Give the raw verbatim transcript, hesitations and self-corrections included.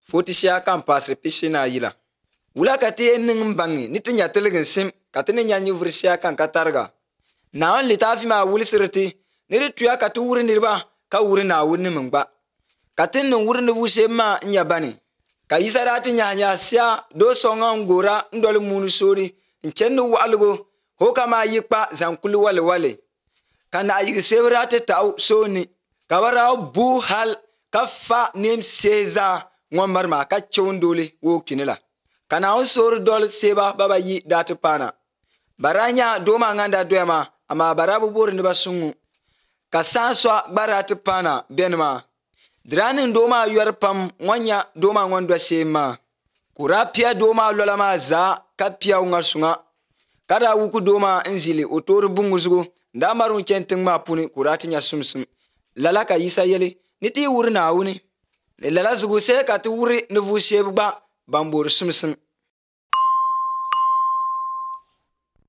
foti shia kan pasre pishina yila. Wula ka te ning mbangi ni tinya teligin sim ka tini nya nyuvri shia kan katarga. Na on litafi ma wuli sirti ni ri tuya ka tu wuri nirba ka wuri na wuni mingba. Ka tin ning wuri ni wushe ma nya bani. Ka yisarati nya nya sia do songa ngora ndol munu sori nchennu walgo hoka ma yikpa zankulu wale wale. Kana yigi sebrate taw soni kabara bu hal kafa nim seza ngomar ma ka chondole wo kinila. Kana on sor dol seba baba yi datu pana. Baranya doma nganda doyama ama barabu bor ni basungu. Ka sanswa baratu pana benma. Dranin doma yor pam wanya doma ngondo sema. Kurapia doma lolama za kapia ungasunga. Kada wuku doma nzili otor bunguzugo ndamarun chenting ma puni kurati nya sumsum. Lalaka yisa yele niti wuri na wuni. Lala zugu se kati wuri nuvu shebba bambor sumsum.